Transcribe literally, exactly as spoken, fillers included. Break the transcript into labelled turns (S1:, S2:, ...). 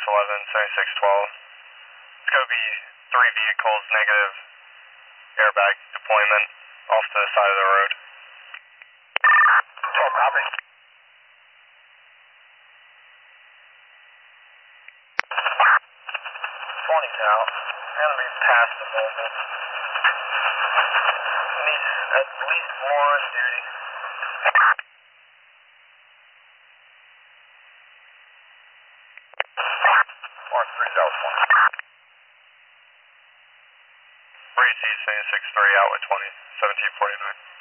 S1: eleven, seventy-six twelve. It's going to be three vehicles, negative airbag deployment off to the side of the road.
S2: twelve, copy. twenty's out. Going to be past the mobile. Needs at least one duty. Mark three, that was one.
S1: Breeze seventy-six three out with twenty, seventeen forty-nine.